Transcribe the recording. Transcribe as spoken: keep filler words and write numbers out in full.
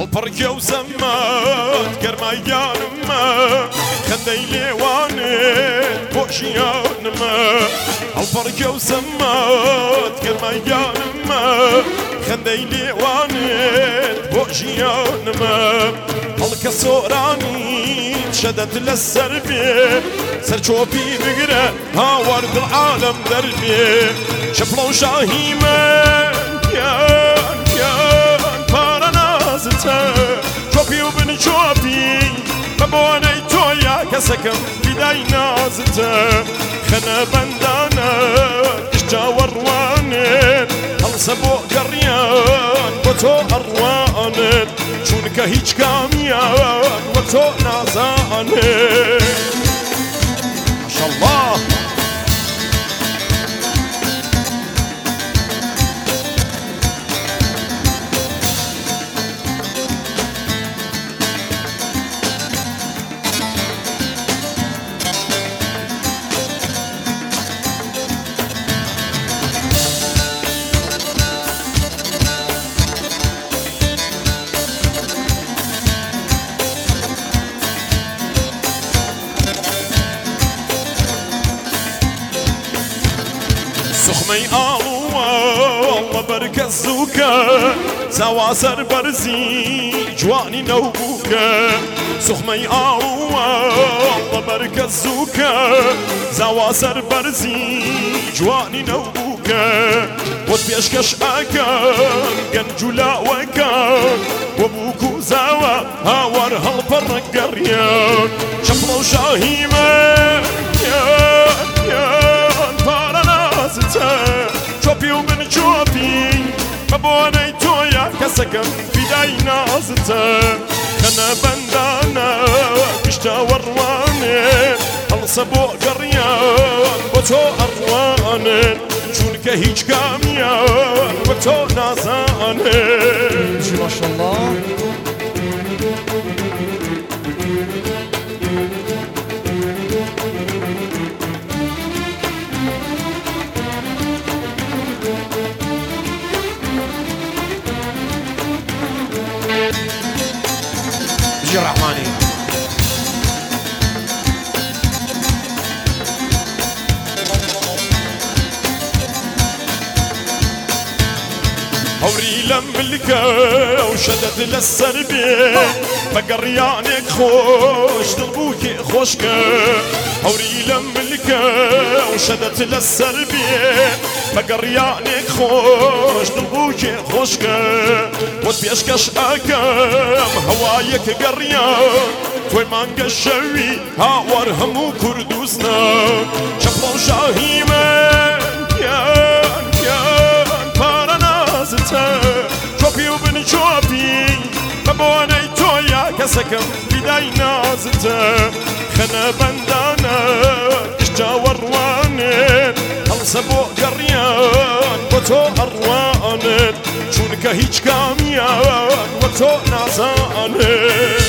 هەڵپەڕکێ و زەمات گەرماییانمە خەندەی لێوانێت بۆ ژیانمە هەڵپەڕکێ و زەمات گەرماییانمە خەندەی لێوانێت بۆ ژیانمە هەڵکە سۆرانی شەدەت لەسەر بێ سەرچۆپی بگرە هاوار دڵعالەم دەربێ شەپڵە و شاهیمە یان یان پارە نازتە چۆپی و بن چۆپی بە بۆنەی تۆیا کەسەکەم بیدای نازتە خەنە بەندانە شجاوە ڕوانێت هەڵسە بۆ گەڕیان بۆ تۆ ئەڕوانێت چونکە هیچ کامیان وە تۆ نازانێت ماشەڵڵاه سخمەی ئاڵووە وەڵڵە بەرکە زووکە زاوا سەر بەرزی جوانی نەوبووکە سخمەی ئاڵووە وەڵڵە بەرکە زووکە زاوا سەر بەرزی جوانی نەوبووکە بۆت پێشکەش ئەکەن گەنج و لاوەکان بۆ بووک و زاوە هاوار هەڵپەڕە گەڕیان شەپڵە و شاهیمە یان یان پارە نازتە چۆپی و من چۆپی بە بۆنەی تۆیا کەسەکەم بیدای نازتە خەنە بەندانە گشتاوە ڕوانێت هەڵسە بۆ گەڕیان بۆ تۆ ئەڕوانێت چونکە هیچ کامیان وە تۆ نازانێت ماشەڵڵا بژی ڕەحمانی هەوری لەم ملکە و شەدەت لەسەر بێ بە گەڕیانێک خۆش دڵبووکێ خۆشکە هەوری لەم ملکە و شەدەت لەسەر بێ بە گەڕیانێک خۆش دڵبووکێ خۆشکە بۆت پێشکەش ئەکەم هەوایەک گەڕیان تۆی مانگە شەوی هاوار هەموو کوردوزنە شەپڵە و شاهیمە یان یان پارە نازتە چۆپی و بن چۆپی بە بۆنەی تۆیا کەسەکەم بیدای نازتە خەنە بەندانە شجاوە ڕوانێت هەڵسە بۆ گەڕیان بۆ تۆ ئەڕوانێت چونکە هیچ کامیان وە تۆ نازانێت